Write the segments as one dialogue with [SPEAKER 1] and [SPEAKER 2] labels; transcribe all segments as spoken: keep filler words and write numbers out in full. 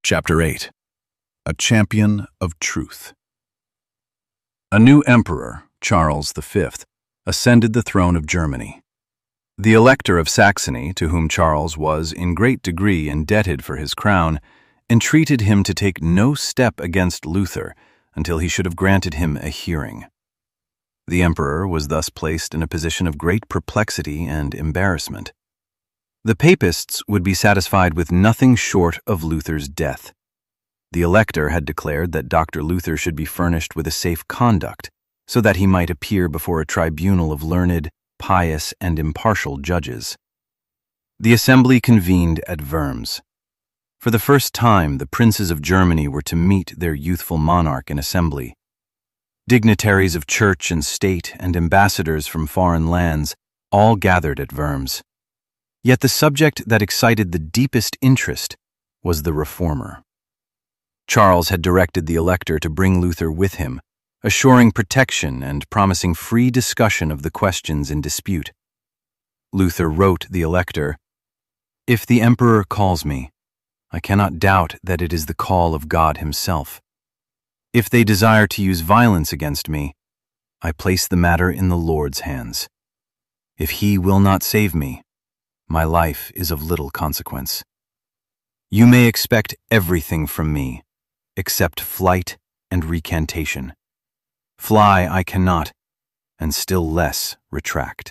[SPEAKER 1] Chapter eight. A Champion of Truth. A new emperor, Charles the Fifth, ascended the throne of Germany. The Elector of Saxony, to whom Charles was in great degree indebted for his crown, entreated him to take no step against Luther until he should have granted him a hearing. The emperor was thus placed in a position of great perplexity and embarrassment. The papists would be satisfied with nothing short of Luther's death. The Elector had declared that Doctor Luther should be furnished with a safe conduct, so that he might appear before a tribunal of learned, pious, and impartial judges. The assembly convened at Worms. For the first time, the princes of Germany were to meet their youthful monarch in assembly. Dignitaries of church and state and ambassadors from foreign lands all gathered at Worms. Yet the subject that excited the deepest interest was the reformer. Charles had directed the Elector to bring Luther with him, assuring protection and promising free discussion of the questions in dispute. Luther wrote the Elector, "If the Emperor calls me, I cannot doubt that it is the call of God himself. If they desire to use violence against me, I place the matter in the Lord's hands. If he will not save me, my life is of little consequence. You may expect everything from me, except flight and recantation. Fly I cannot, and still less retract."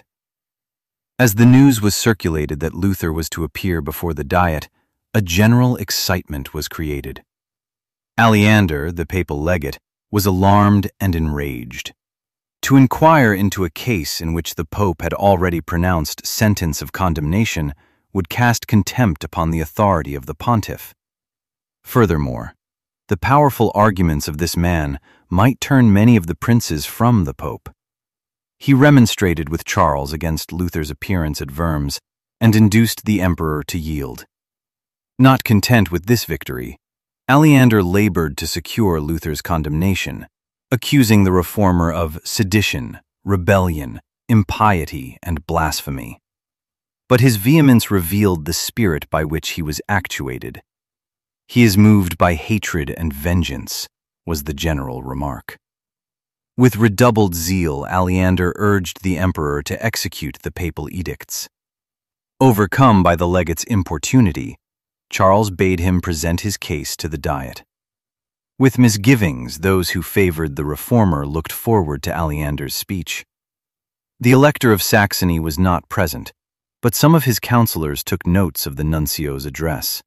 [SPEAKER 1] As the news was circulated that Luther was to appear before the Diet, a general excitement was created. Aleander, the papal legate, was alarmed and enraged. To inquire into a case in which the Pope had already pronounced sentence of condemnation would cast contempt upon the authority of the pontiff. Furthermore, the powerful arguments of this man might turn many of the princes from the Pope. He remonstrated with Charles against Luther's appearance at Worms and induced the emperor to yield. Not content with this victory, Aleander labored to secure Luther's condemnation, accusing the reformer of sedition, rebellion, impiety, and blasphemy. But his vehemence revealed the spirit by which he was actuated. "He is moved by hatred and vengeance," was the general remark. With redoubled zeal, Aleander urged the emperor to execute the papal edicts. Overcome by the legate's importunity, Charles bade him present his case to the Diet. With misgivings, those who favored the reformer looked forward to Aleander's speech. The Elector of Saxony was not present, but some of his counselors took notes of the nuncio's address.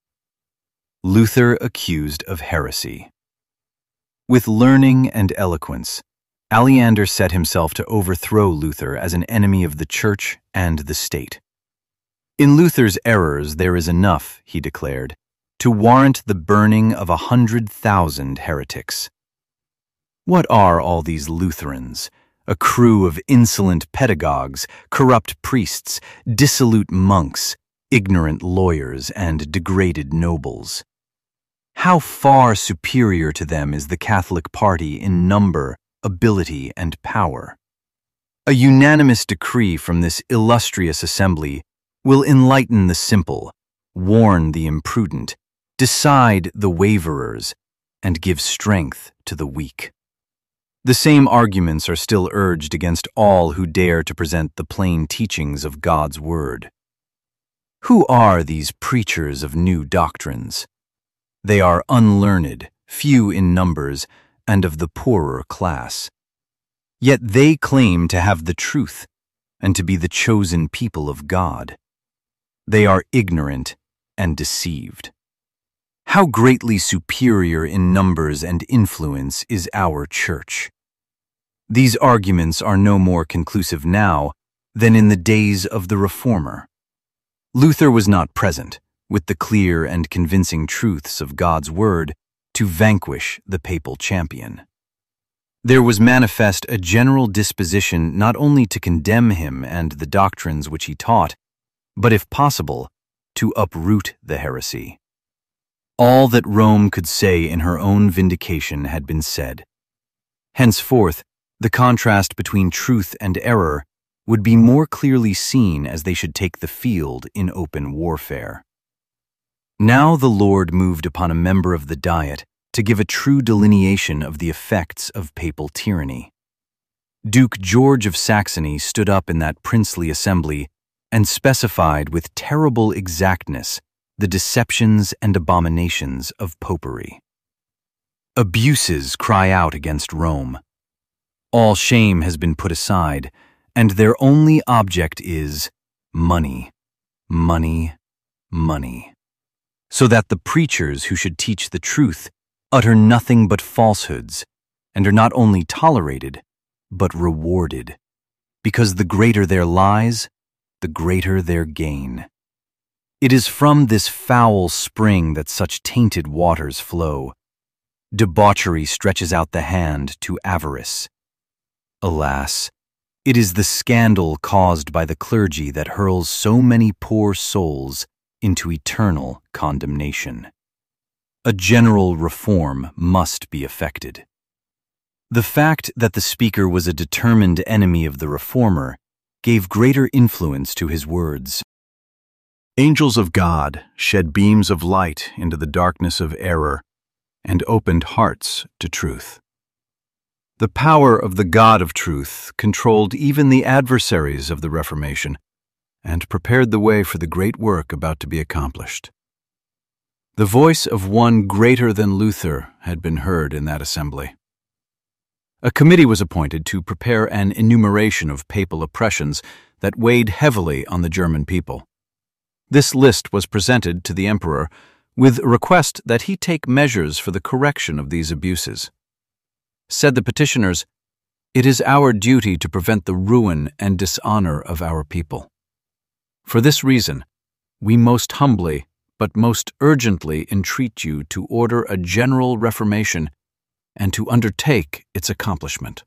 [SPEAKER 1] Luther accused of heresy. With learning and eloquence, Aleander set himself to overthrow Luther as an enemy of the Church and the state. "In Luther's errors there is enough," he declared, "to warrant the burning of a hundred thousand heretics. What are all these Lutherans? A crew of insolent pedagogues, corrupt priests, dissolute monks, ignorant lawyers, and degraded nobles. How far superior to them is the Catholic party in number, ability, and power. A unanimous decree from this illustrious assembly will enlighten the simple, warn the imprudent, decide the waverers, and give strength to the weak. The same arguments are still urged against all who dare to present the plain teachings of God's Word. Who are these preachers of new doctrines? They are unlearned, few in numbers, and of the poorer class. Yet they claim to have the truth and to be the chosen people of God. They are ignorant and deceived. How greatly superior in numbers and influence is our Church! These arguments are no more conclusive now than in the days of the Reformer. Luther was not present, with the clear and convincing truths of God's Word, to vanquish the papal champion. There was manifest a general disposition not only to condemn him and the doctrines which he taught, but, if possible, to uproot the heresy. All that Rome could say in her own vindication had been said. Henceforth, the contrast between truth and error would be more clearly seen as they should take the field in open warfare. Now the Lord moved upon a member of the Diet to give a true delineation of the effects of papal tyranny. Duke George of Saxony stood up in that princely assembly and specified with terrible exactness the deceptions and abominations of popery. Abuses cry out against Rome. All shame has been put aside, and their only object is money, money, money, so that the preachers who should teach the truth utter nothing but falsehoods and are not only tolerated, but rewarded, because the greater their lies, the greater their gain. It is from this foul spring that such tainted waters flow. Debauchery stretches out the hand to avarice. Alas, it is the scandal caused by the clergy that hurls so many poor souls into eternal condemnation. A general reform must be effected. The fact that the speaker was a determined enemy of the reformer gave greater influence to his words. Angels of God shed beams of light into the darkness of error and opened hearts to truth. The power of the God of truth controlled even the adversaries of the Reformation and prepared the way for the great work about to be accomplished. The voice of one greater than Luther had been heard in that assembly. A committee was appointed to prepare an enumeration of papal oppressions that weighed heavily on the German people. This list was presented to the emperor with a request that he take measures for the correction of these abuses. Said the petitioners, "It is our duty to prevent the ruin and dishonor of our people. For this reason, we most humbly but most urgently entreat you to order a general reformation and to undertake its accomplishment."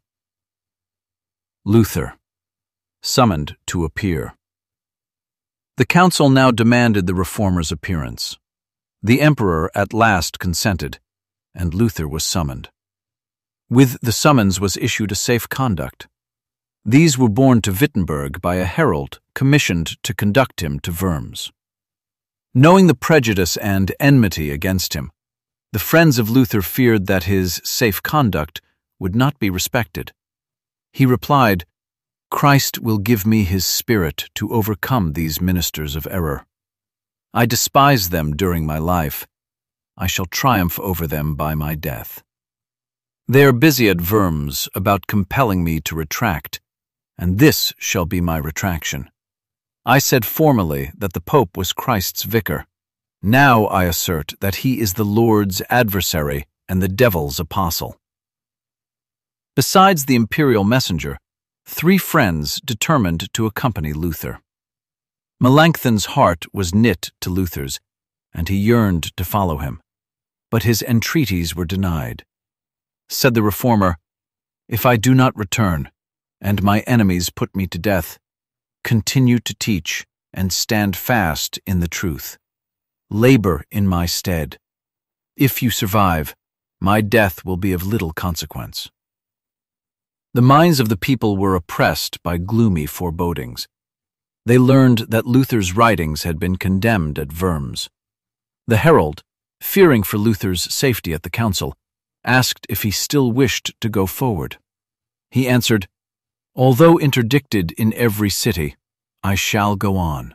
[SPEAKER 1] Luther, summoned to appear. The council now demanded the reformer's appearance. The emperor at last consented, and Luther was summoned. With the summons was issued a safe conduct. These were borne to Wittenberg by a herald commissioned to conduct him to Worms. Knowing the prejudice and enmity against him, the friends of Luther feared that his safe conduct would not be respected. He replied, "Christ will give me his Spirit to overcome these ministers of error. I despised them during my life. I shall triumph over them by my death. They are busy at Worms about compelling me to retract, and this shall be my retraction. I said formerly that the Pope was Christ's vicar. Now I assert that he is the Lord's adversary and the devil's apostle." Besides the imperial messenger, three friends determined to accompany Luther. Melanchthon's heart was knit to Luther's, and he yearned to follow him, but his entreaties were denied. Said the reformer, "If I do not return, and my enemies put me to death, continue to teach and stand fast in the truth. Labor in my stead. If you survive, my death will be of little consequence." The minds of the people were oppressed by gloomy forebodings. They learned that Luther's writings had been condemned at Worms. The herald, fearing for Luther's safety at the council, asked if he still wished to go forward. He answered, "Although interdicted in every city, I shall go on."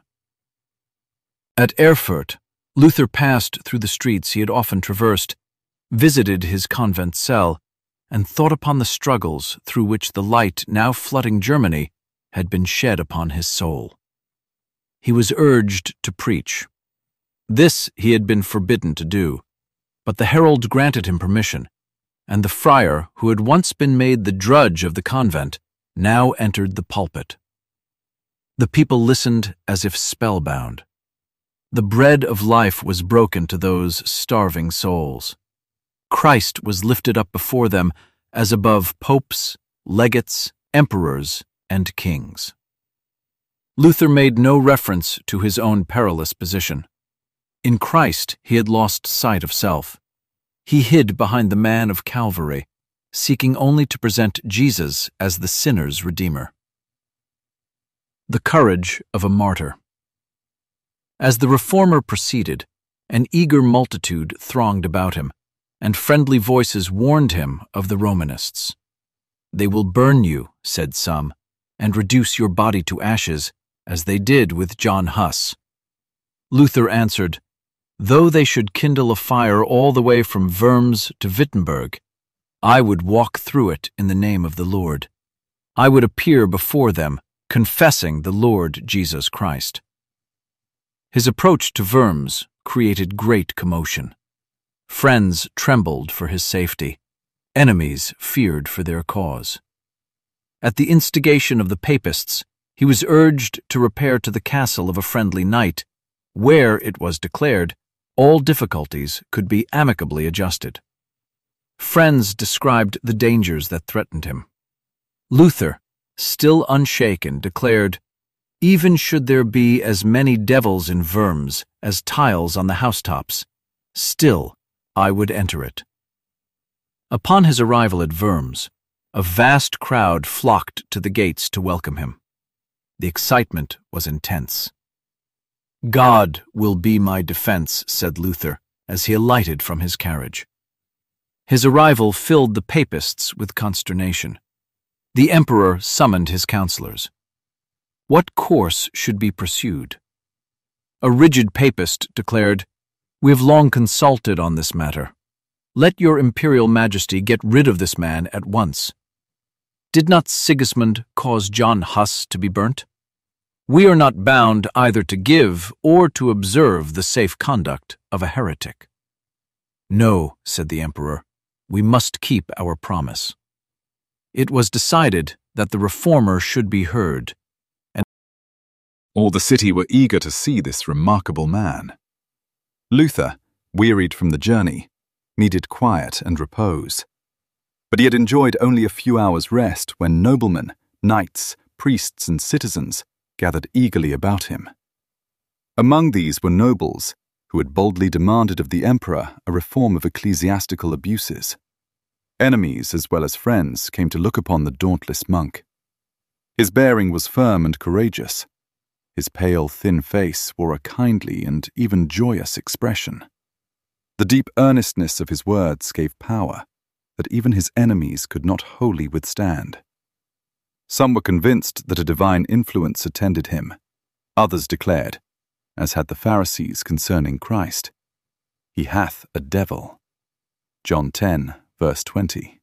[SPEAKER 1] At Erfurt, Luther passed through the streets he had often traversed, visited his convent cell, and thought upon the struggles through which the light now flooding Germany had been shed upon his soul. He was urged to preach. This he had been forbidden to do, but the herald granted him permission, and the friar, who had once been made the drudge of the convent, now entered the pulpit. The people listened as if spellbound. The bread of life was broken to those starving souls. Christ was lifted up before them as above popes, legates, emperors, and kings. Luther made no reference to his own perilous position. In Christ he had lost sight of self. He hid behind the man of Calvary, seeking only to present Jesus as the sinner's Redeemer. The courage of a martyr. As the reformer proceeded, An eager multitude thronged about him, and friendly voices warned him of the Romanists. "They will burn you," said some, "and reduce your body to ashes, as they did with John Huss." Luther answered, "Though they should kindle a fire all the way from Worms to Wittenberg, I would walk through it in the name of the Lord. I would appear before them, confessing the Lord Jesus Christ." His approach to Worms created great commotion. Friends trembled for his safety. Enemies feared for their cause. At the instigation of the Papists, he was urged to repair to the castle of a friendly knight, where, it was declared, all difficulties could be amicably adjusted. Friends described the dangers that threatened him. Luther, still unshaken, declared, "Even should there be as many devils in Worms as tiles on the housetops, still I would enter it." Upon his arrival at Worms, a vast crowd flocked to the gates to welcome him. The excitement was intense. "God will be my defense," said Luther as he alighted from his carriage. His arrival filled the Papists with consternation. The emperor summoned his counselors. What course should be pursued? A rigid Papist declared, "We have long consulted on this matter. Let your imperial majesty get rid of this man at once. Did not Sigismund cause John Huss to be burnt? We are not bound either to give or to observe the safe conduct of a heretic." "No," said the emperor, "we must keep our promise." It was decided that the reformer should be heard, and
[SPEAKER 2] all the city were eager to see this remarkable man. Luther, wearied from the journey, needed quiet and repose. But he had enjoyed only a few hours' rest when noblemen, knights, priests, and citizens gathered eagerly about him. Among these were nobles who had boldly demanded of the emperor a reform of ecclesiastical abuses. Enemies as well as friends came to look upon the dauntless monk. His bearing was firm and courageous. His pale, thin face wore a kindly and even joyous expression. The deep earnestness of his words gave power that even his enemies could not wholly withstand. Some were convinced that a divine influence attended him. Others declared, as had the Pharisees concerning Christ, "He hath a devil." John ten, verse twenty.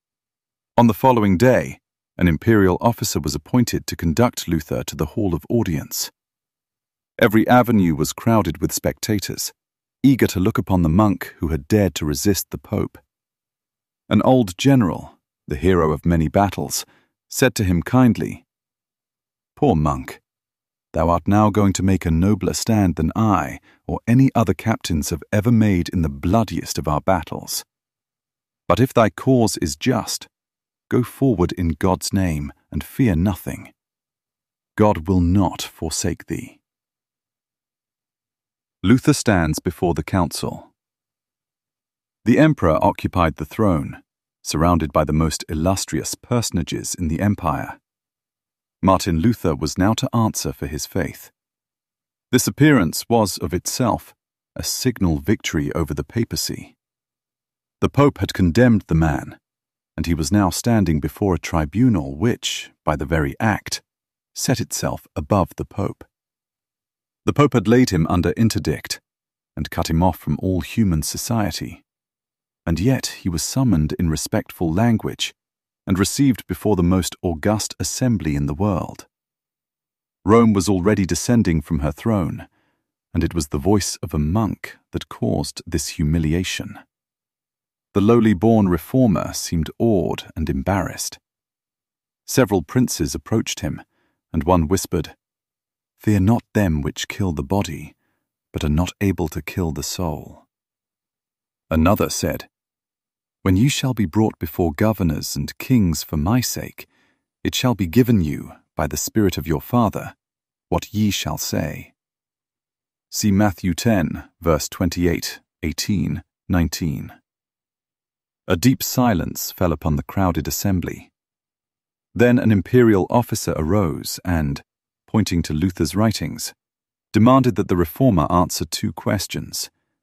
[SPEAKER 2] On the following day, an imperial officer was appointed to conduct Luther to the hall of audience. Every avenue was crowded with spectators, eager to look upon the monk who had dared to resist the Pope. An old general, the hero of many battles, said to him kindly, "Poor monk, thou art now going to make a nobler stand than I or any other captains have ever made in the bloodiest of our battles. But if thy cause is just, go forward in God's name and fear nothing. God will not forsake thee." Luther stands before the council. The emperor occupied the throne, surrounded by the most illustrious personages in the empire. Martin Luther was now to answer for his faith. This appearance was of itself a signal victory over the papacy. The Pope had condemned the man, and he was now standing before a tribunal which, by the very act, set itself above the Pope. The Pope had laid him under interdict and cut him off from all human society, and yet he was summoned in respectful language and received before the most august assembly in the world. Rome was already descending from her throne, and it was the voice of a monk that caused this humiliation. The lowly-born reformer seemed awed and embarrassed. Several princes approached him, and one whispered, "Fear not them which kill the body, but are not able to kill the soul." Another said, "When you shall be brought before governors and kings for my sake, it shall be given you, by the Spirit of your Father, what ye shall say." See Matthew ten, verse twenty-eight, eighteen, nineteen. A deep silence fell upon the crowded assembly. Then an imperial officer arose and, pointing to Luther's writings, demanded that the reformer answer two questions,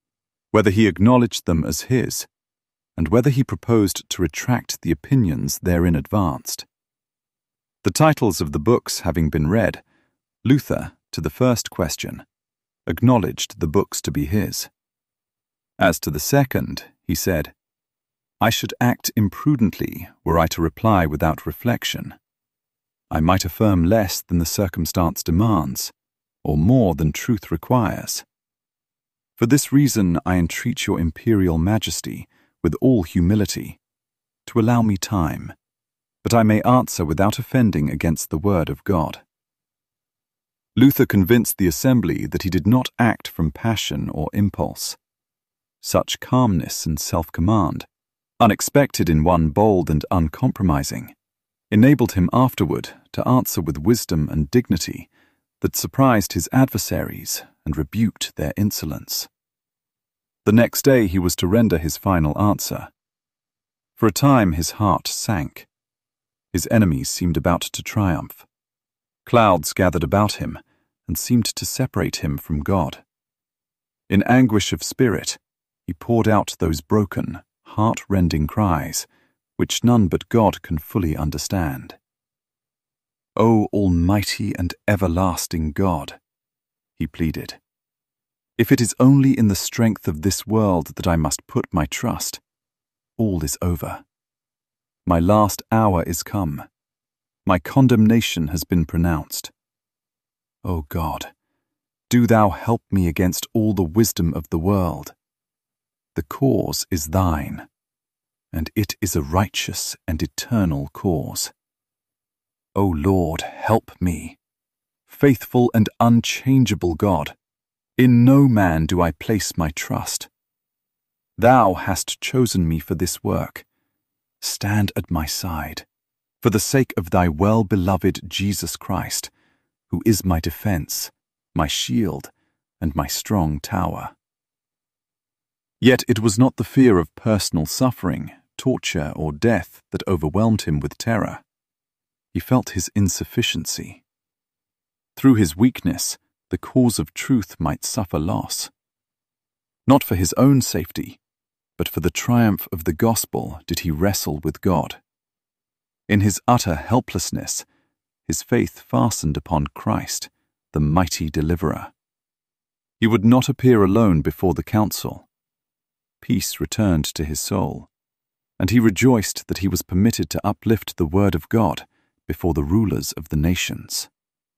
[SPEAKER 2] whether he acknowledged them as his, and whether he proposed to retract the opinions therein advanced. The titles of the books having been read, Luther, to the first question, acknowledged the books to be his. As to the second, he said, I should act imprudently were I to reply without reflection. I might affirm less than the circumstance demands, or more than truth requires. For this reason I entreat your imperial majesty, with all humility, to allow me time, that I may answer without offending against the word of God. Luther convinced the assembly that he did not act from passion or impulse. Such calmness and self-command, unexpected in one bold and uncompromising, enabled him afterward to answer with wisdom and dignity that surprised his adversaries and rebuked their insolence. The next day he was to render his final answer. For a time his heart sank. His enemies seemed about to triumph. Clouds gathered about him and seemed to separate him from God. In anguish of spirit, he poured out those broken, heart-rending cries, which none but God can fully understand. O Almighty and everlasting God, he pleaded, if it is only in the strength of this world that I must put my trust, all is over. My last hour is come. My condemnation has been pronounced. O God, do thou help me against all the wisdom of the world. The cause is thine, and it is a righteous and eternal cause. O Lord, help me. Faithful and unchangeable God, in no man do I place my trust. Thou hast chosen me for this work. Stand at my side, for the sake of thy well-beloved Jesus Christ, who is my defense, my shield, and my strong tower. Yet it was not the fear of personal suffering, torture, or death that overwhelmed him with terror. He felt his insufficiency. Through his weakness, the cause of truth might suffer loss. Not for his own safety, but for the triumph of the gospel did he wrestle with God. In his utter helplessness, his faith fastened upon Christ, the mighty deliverer. He would not appear alone before the council. Peace returned to his soul, and he rejoiced that he was permitted to uplift the word of God before the rulers of the nations.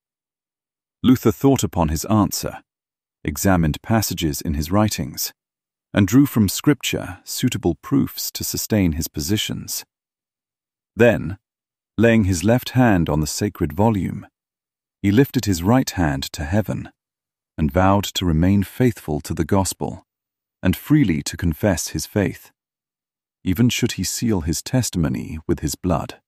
[SPEAKER 2] Luther thought upon his answer, examined passages in his writings, and drew from Scripture suitable proofs to sustain his positions. Then, laying his left hand on the sacred volume, he lifted his right hand to heaven and vowed to remain faithful to the gospel and freely to confess his faith, even should he seal his testimony with his blood.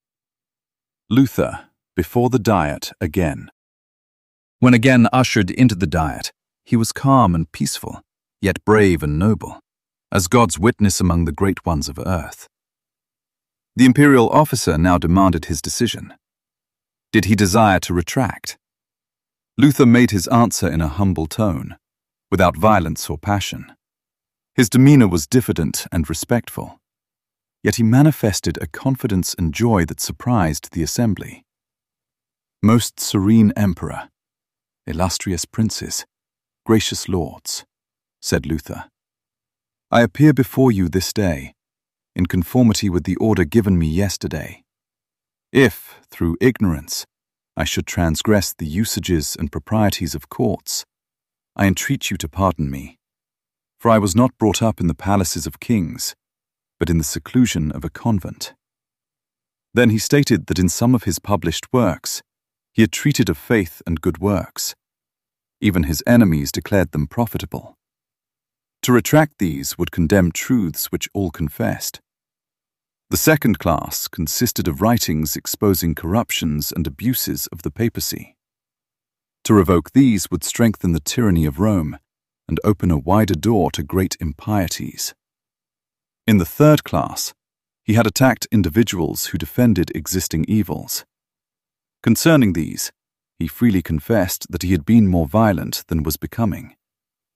[SPEAKER 2] Luther, before the Diet again. When again ushered into the Diet, he was calm and peaceful, yet brave and noble, as God's witness among the great ones of earth. The imperial officer now demanded his decision. Did he desire to retract? Luther made his answer in a humble tone, without violence or passion. His demeanor was diffident and respectful, yet he manifested a confidence and joy that surprised the assembly. Most serene emperor, illustrious princes, gracious lords, said Luther, I appear before you this day, in conformity with the order given me yesterday. If, through ignorance, I should transgress the usages and proprieties of courts, I entreat you to pardon me, for I was not brought up in the palaces of kings, but in the seclusion of a convent. Then he stated that in some of his published works, he had treated of faith and good works. Even his enemies declared them profitable. To retract these would condemn truths which all confessed. The second class consisted of writings exposing corruptions and abuses of the papacy. To revoke these would strengthen the tyranny of Rome and open a wider door to great impieties. In the third class, he had attacked individuals who defended existing evils. Concerning these, he freely confessed that he had been more violent than was becoming.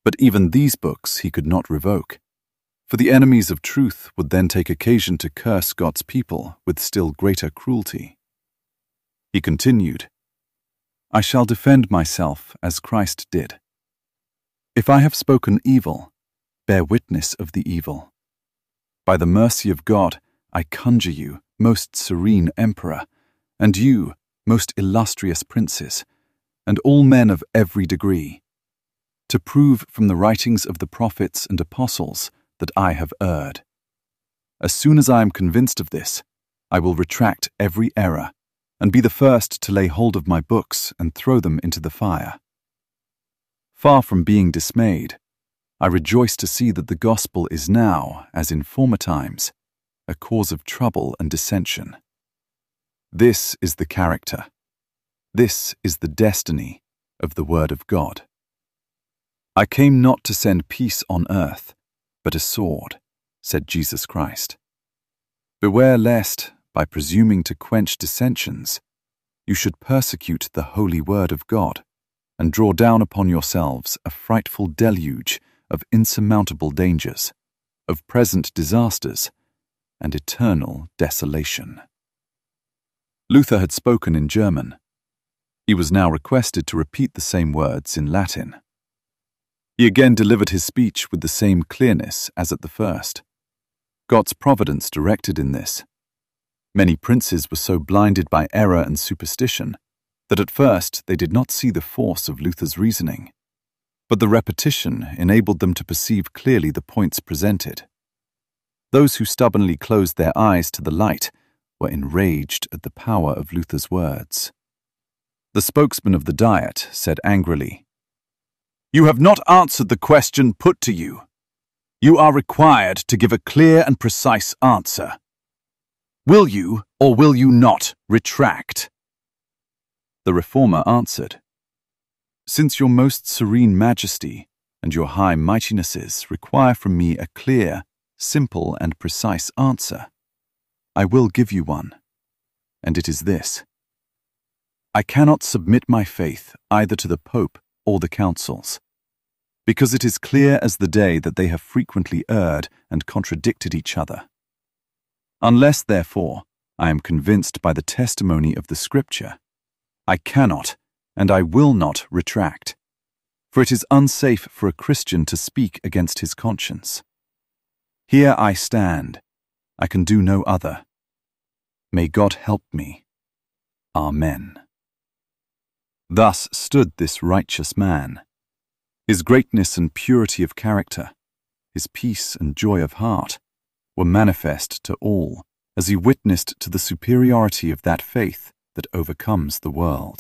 [SPEAKER 2] But even these books he could not revoke, for the enemies of truth would then take occasion to curse God's people with still greater cruelty. He continued, "I shall defend myself as Christ did. If I have spoken evil, bear witness of the evil. By the mercy of God, I conjure you, most serene Emperor, and you, most illustrious princes, and all men of every degree, to prove from the writings of the prophets and apostles that I have erred. As soon as I am convinced of this, I will retract every error, and be the first to lay hold of my books and throw them into the fire." Far from being dismayed, I rejoice to see that the gospel is now, as in former times, a cause of trouble and dissension. This is the character, this is the destiny of the Word of God. "I came not to send peace on earth, but a sword," said Jesus Christ. "Beware lest, by presuming to quench dissensions, you should persecute the holy Word of God, and draw down upon yourselves a frightful deluge of insurmountable dangers, of present disasters, and eternal desolation." Luther had spoken in German. He was now requested to repeat the same words in Latin. He again delivered his speech with the same clearness as at the first. God's providence directed in this. Many princes were so blinded by error and superstition that at first they did not see the force of Luther's reasoning, but the repetition enabled them to perceive clearly the points presented. Those who stubbornly closed their eyes to the light were enraged at the power of Luther's words. The spokesman of the Diet said angrily, "You have not answered the question put to you. You are required to give a clear and precise answer. Will you, or will you not, retract?" The reformer answered, "Since your most serene majesty and your high mightinesses require from me a clear, simple, and precise answer, I will give you one, and it is this. I cannot submit my faith either to the Pope or the councils, because it is clear as the day that they have frequently erred and contradicted each other. Unless, therefore, I am convinced by the testimony of the Scripture, I cannot and I will not retract, for it is unsafe for a Christian to speak against his conscience. Here I stand, I can do no other. May God help me. Amen." Thus stood this righteous man. His greatness and purity of character, his peace and joy of heart, were manifest to all as he witnessed to the superiority of that faith that overcomes the world.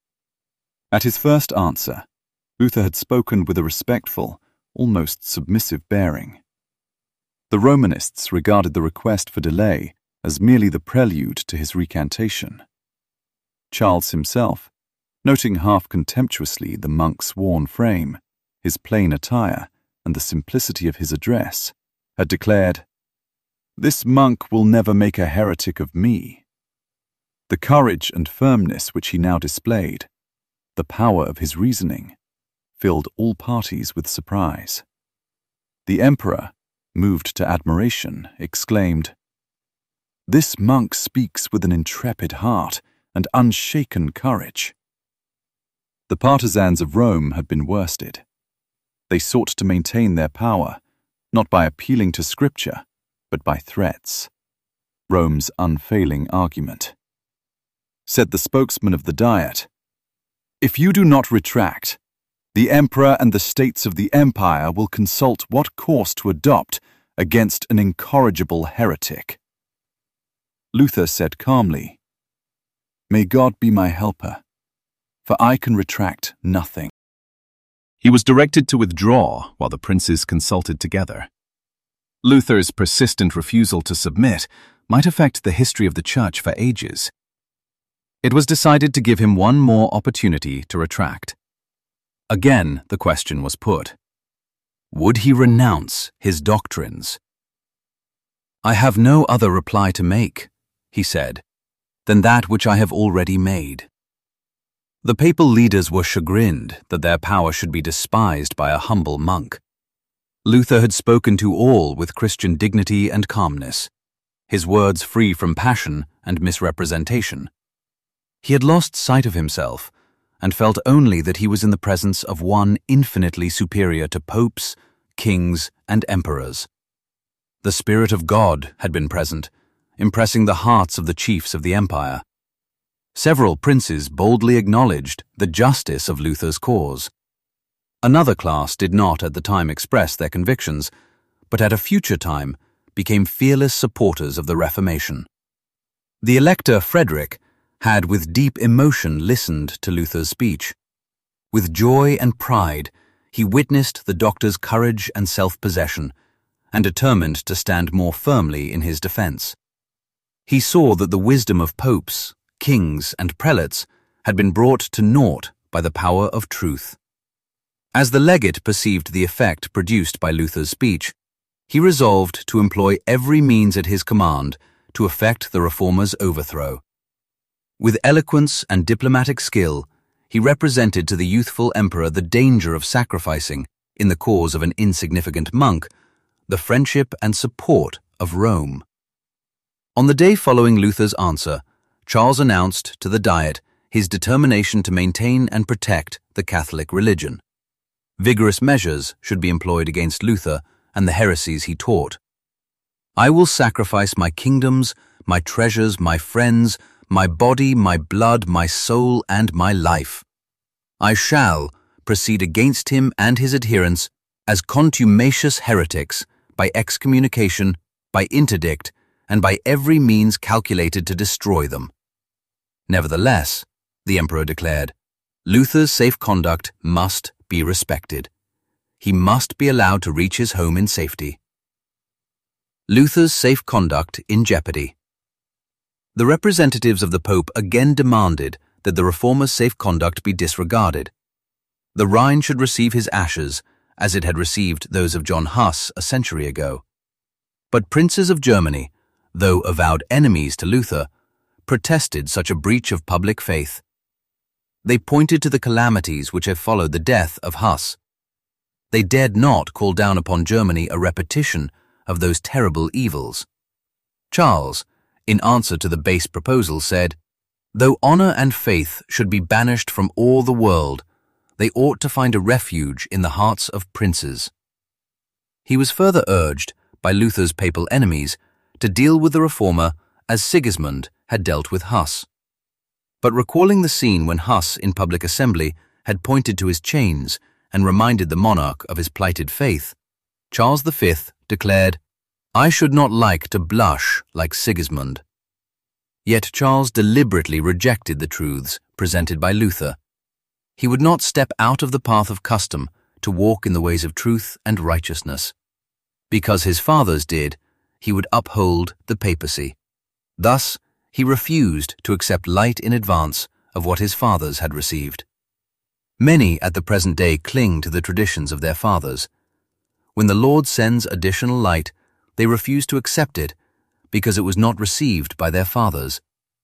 [SPEAKER 2] At his first answer, Luther had spoken with a respectful, almost submissive bearing. The Romanists regarded the request for delay as merely the prelude to his recantation. Charles himself, noting half contemptuously the monk's worn frame, his plain attire, and the simplicity of his address, had declared, "This monk will never make a heretic of me." The courage and firmness which he now displayed, the power of his reasoning, filled all parties with surprise. The emperor, moved to admiration, exclaimed, "This monk speaks with an intrepid heart and unshaken courage." The partisans of Rome had been worsted. They sought to maintain their power, not by appealing to Scripture, but by threats. Rome's unfailing argument. Said the spokesman of the Diet, "If you do not retract, the emperor and the states of the empire will consult what course to adopt against an incorrigible heretic." Luther said calmly, "May God be my helper, for I can retract nothing." He was directed to withdraw while the princes consulted together. Luther's persistent refusal to submit might affect the history of the Church for ages. It was decided to give him one more opportunity to retract. Again, the question was put. Would he renounce his doctrines? "I have no other reply to make," he said, "than that which I have already made.
[SPEAKER 1] The papal leaders were chagrined that their power should be despised by a humble monk. Luther had spoken to all with Christian dignity and calmness, his words free from passion and misrepresentation. He had lost sight of himself and felt only that he was in the presence of one infinitely superior to popes, kings, and emperors. The Spirit of God had been present, impressing the hearts of the chiefs of the empire. Several princes boldly acknowledged the justice of Luther's cause. Another class did not at the time express their convictions, but at a future time became fearless supporters of the Reformation. The Elector Frederick had with deep emotion listened to Luther's speech. With joy and pride, he witnessed the doctor's courage and self-possession, and determined to stand more firmly in his defense. He saw that the wisdom of popes, kings, and prelates had been brought to naught by the power of truth. As the legate perceived the effect produced by Luther's speech, he resolved to employ every means at his command to effect the reformer's overthrow. With eloquence and diplomatic skill, he represented to the youthful emperor the danger of sacrificing, in the cause of an insignificant monk, the friendship and support of Rome. On the day following Luther's answer, Charles announced to the Diet his determination to maintain and protect the Catholic religion. Vigorous measures should be employed against Luther and the heresies he taught. "I will sacrifice my kingdoms, my treasures, my friends, my body, my blood, my soul, and my life. I shall proceed against him and his adherents as contumacious heretics, by excommunication, by interdict, and by every means calculated to destroy them." Nevertheless, the emperor declared, Luther's safe conduct must be respected. He must be allowed to reach his home in safety. Luther's safe conduct in jeopardy. The representatives of the Pope again demanded that the reformer's safe conduct be disregarded. The Rhine should receive his ashes, as it had received those of John Huss a century ago. But princes of Germany, though avowed enemies to Luther, protested such a breach of public faith. They pointed to the calamities which had followed the death of Huss. They dared not call down upon Germany a repetition of those terrible evils. Charles, in answer to the base proposal, said, "Though honor and faith should be banished from all the world, they ought to find a refuge in the hearts of princes." He was further urged by Luther's papal enemies to deal with the reformer as Sigismund had dealt with Huss. But recalling the scene when Huss in public assembly had pointed to his chains and reminded the monarch of his plighted faith, Charles the Fifth declared, "I should not like to blush like Sigismund." Yet Charles deliberately rejected the truths presented by Luther. He would not step out of the path of custom to walk in the ways of truth and righteousness. Because his fathers did, he would uphold the papacy. Thus, he refused to accept light in advance of what his fathers had received. Many at the present day cling to the traditions of their fathers. When the Lord sends additional light, they refuse to accept it because it was not received by their fathers.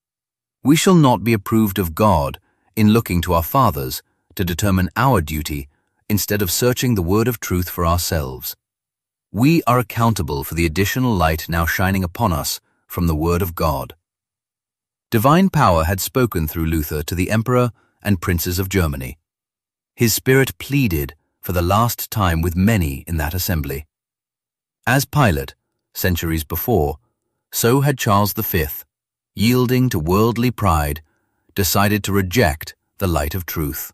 [SPEAKER 1] We shall not be approved of God in looking to our fathers to determine our duty instead of searching the word of truth for ourselves. We are accountable for the additional light now shining upon us from the word of God. Divine power had spoken through Luther to the emperor and princes of Germany. His spirit pleaded for the last time with many in that assembly. As Pilate, centuries before, so had Charles the Fifth, yielding to worldly pride, decided to reject the light of truth.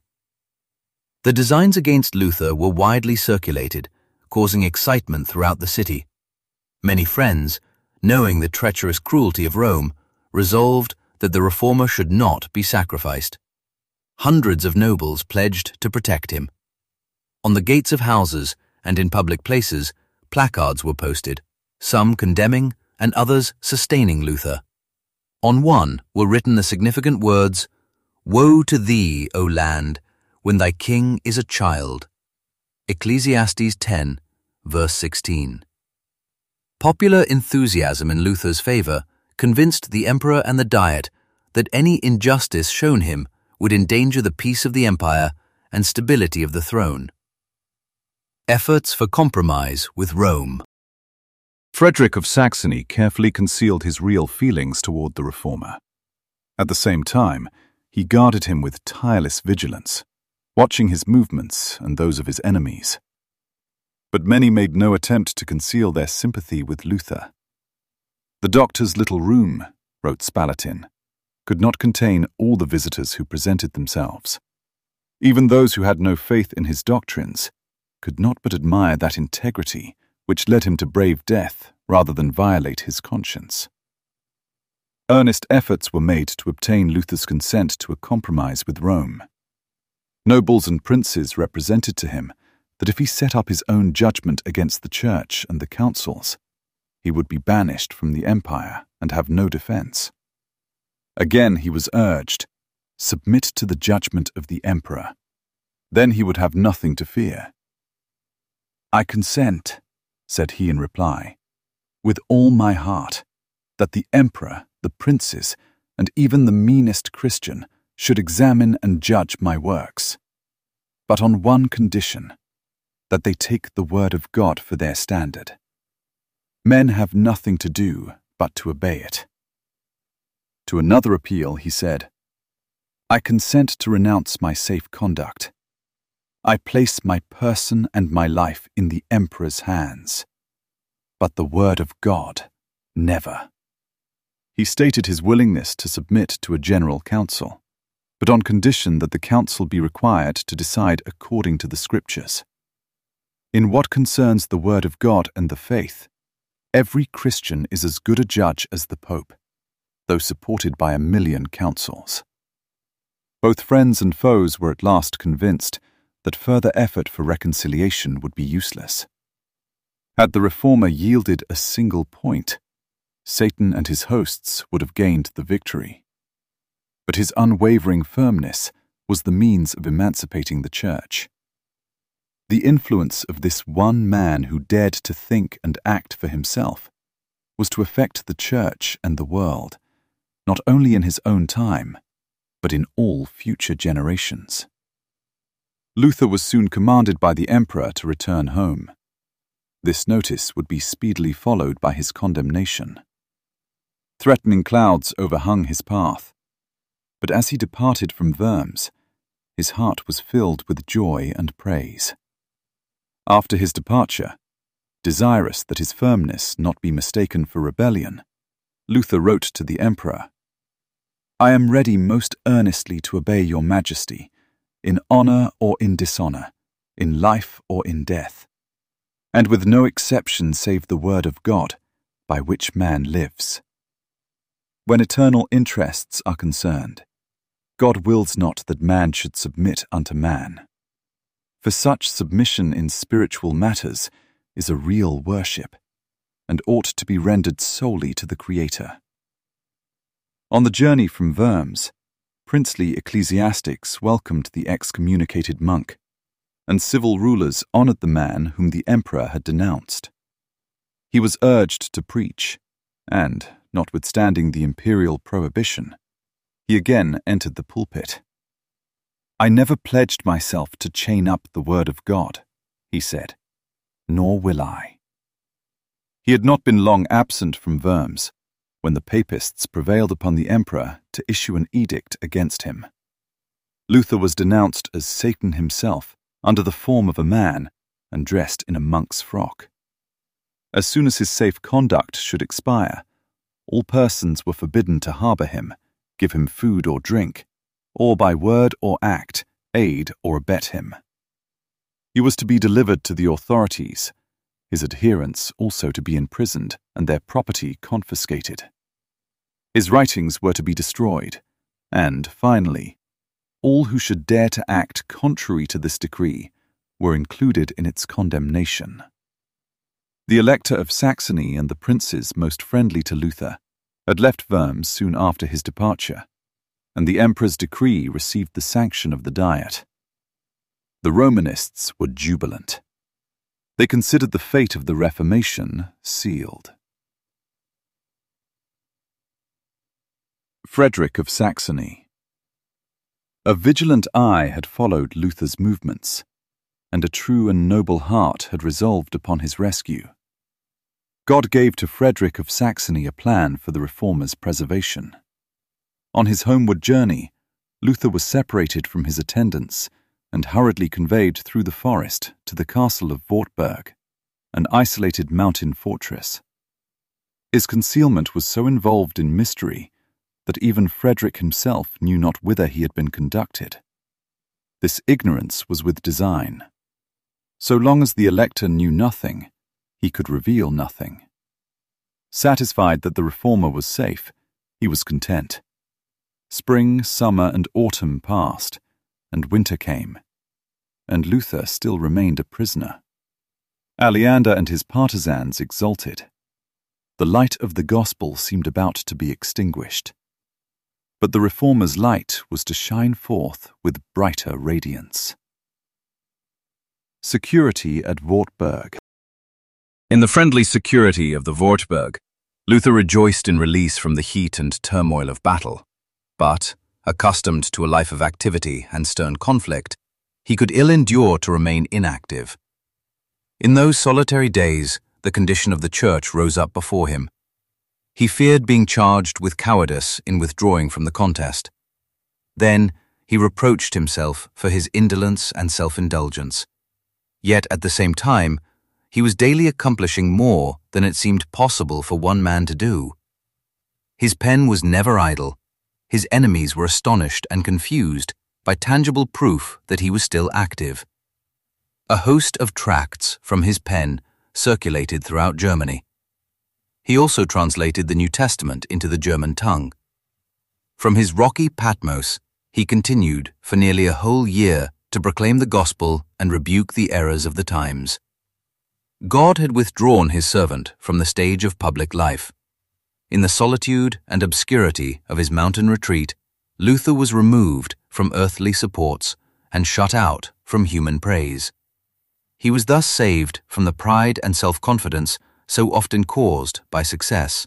[SPEAKER 1] The designs against Luther were widely circulated, causing excitement throughout the city. Many friends, knowing the treacherous cruelty of Rome, resolved that the reformer should not be sacrificed. Hundreds of nobles pledged to protect him. On the gates of houses and in public places, placards were posted, some condemning and others sustaining Luther. On one were written the significant words, "Woe to thee, O land, when thy king is a child." Ecclesiastes ten, verse sixteen. Popular enthusiasm in Luther's favor convinced the emperor and the Diet that any injustice shown him
[SPEAKER 3] would endanger the peace of the empire and stability of the throne. Efforts for compromise with Rome.
[SPEAKER 2] Frederick of Saxony carefully concealed his real feelings toward the reformer. At the same time, he guarded him with tireless vigilance, watching his movements and those of his enemies. But many made no attempt to conceal their sympathy with Luther. The doctor's little room, wrote Spalatin, could not contain all the visitors who presented themselves. Even those who had no faith in his doctrines could not but admire that integrity which led him to brave death rather than violate his conscience. Earnest efforts were made to obtain Luther's consent to a compromise with Rome. Nobles and princes represented to him that if he set up his own judgment against the Church and the councils, he would be banished from the empire and have no defense. Again he was urged, submit to the judgment of the emperor. Then he would have nothing to fear. I consent, said he in reply, with all my heart, that the emperor, the princes, and even the meanest Christian should examine and judge my works, but on one condition, that they take the word of God for their standard. Men have nothing to do but to obey it. To another appeal he said, I consent to renounce my safe conduct. I place my person and my life in the emperor's hands, but the word of God, never. He stated his willingness to submit to a general council, but on condition that the council be required to decide according to the Scriptures. In what concerns the word of God and the faith, every Christian is as good a judge as the Pope, though supported by a million councils. Both friends and foes were at last convinced that further effort for reconciliation would be useless. Had the reformer yielded a single point, Satan and his hosts would have gained the victory. But his unwavering firmness was the means of emancipating the Church. The influence of this one man who dared to think and act for himself was to affect the Church and the world, not only in his own time, but in all future generations. Luther was soon commanded by the emperor to return home. This notice would be speedily followed by his condemnation. Threatening clouds overhung his path, but as he departed from Worms, his heart was filled with joy and praise. After his departure, desirous that his firmness not be mistaken for rebellion, Luther wrote to the emperor, I am ready most earnestly to obey your majesty, in honor or in dishonor, in life or in death, and with no exception save the word of God, by which man lives. When eternal interests are concerned, God wills not that man should submit unto man. For such submission in spiritual matters is a real worship, and ought to be rendered solely to the Creator. On the journey from Worms, princely ecclesiastics welcomed the excommunicated monk, and civil rulers honored the man whom the emperor had denounced. He was urged to preach, and, notwithstanding the imperial prohibition, he again entered the pulpit. I never pledged myself to chain up the word of God, he said, nor will I. He had not been long absent from Worms when the papists prevailed upon the emperor to issue an edict against him. Luther was denounced as Satan himself, under the form of a man and dressed in a monk's frock. As soon as his safe conduct should expire, all persons were forbidden to harbour him, give him food or drink, or by word or act aid or abet him. He was to be delivered to the authorities, his adherents also to be imprisoned and their property confiscated. His writings were to be destroyed, and, finally, all who should dare to act contrary to this decree were included in its condemnation. The Elector of Saxony and the princes most friendly to Luther had left Worms soon after his departure, and the emperor's decree received the sanction of the Diet. The Romanists were jubilant. They considered the fate of the Reformation sealed. Frederick of Saxony. A vigilant eye had followed Luther's movements, and a true and noble heart had resolved upon his rescue. God gave to Frederick of Saxony a plan for the reformer's preservation. On his homeward journey, Luther was separated from his attendants and hurriedly conveyed through the forest to the castle of Wartburg, an isolated mountain fortress. His concealment was so involved in mystery that even Frederick himself knew not whither he had been conducted. This ignorance was with design. So long as the elector knew nothing, he could reveal nothing. Satisfied that the reformer was safe, he was content. Spring, summer, and autumn passed, and winter came, and Luther still remained a prisoner. Aleander and his partisans exulted. The light of the gospel seemed about to be extinguished. But the reformer's light was to shine forth with brighter radiance. Security at Wartburg.
[SPEAKER 1] In the friendly security of the Wartburg, Luther rejoiced in release from the heat and turmoil of battle. But, accustomed to a life of activity and stern conflict, he could ill endure to remain inactive. In those solitary days, the condition of the church rose up before him. He feared being charged with cowardice in withdrawing from the contest. Then he reproached himself for his indolence and self-indulgence. Yet at the same time, he was daily accomplishing more than it seemed possible for one man to do. His pen was never idle. His enemies were astonished and confused by tangible proof that he was still active. A host of tracts from his pen circulated throughout Germany. He also translated the New Testament into the German tongue. From his rocky Patmos, he continued for nearly a whole year to proclaim the gospel and rebuke the errors of the times. God had withdrawn his servant from the stage of public life. In the solitude and obscurity of his mountain retreat, Luther was removed from earthly supports and shut out from human praise. He was thus saved from the pride and self-confidence so often caused by success.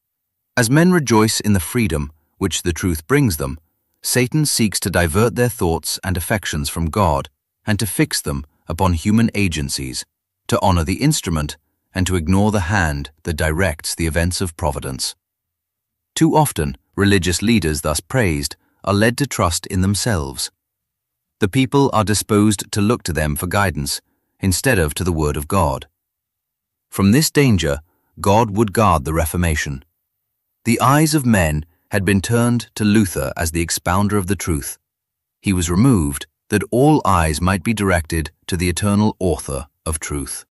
[SPEAKER 1] As men rejoice in the freedom which the truth brings them, Satan seeks to divert their thoughts and affections from God and to fix them upon human agencies, to honor the instrument and to ignore the hand that directs the events of providence. Too often, religious leaders thus praised are led to trust in themselves. The people are disposed to look to them for guidance instead of to the word of God. From this danger, God would guard the Reformation. The eyes of men had been turned to Luther as the expounder of the truth. He was removed that all eyes might be directed to the eternal author of truth.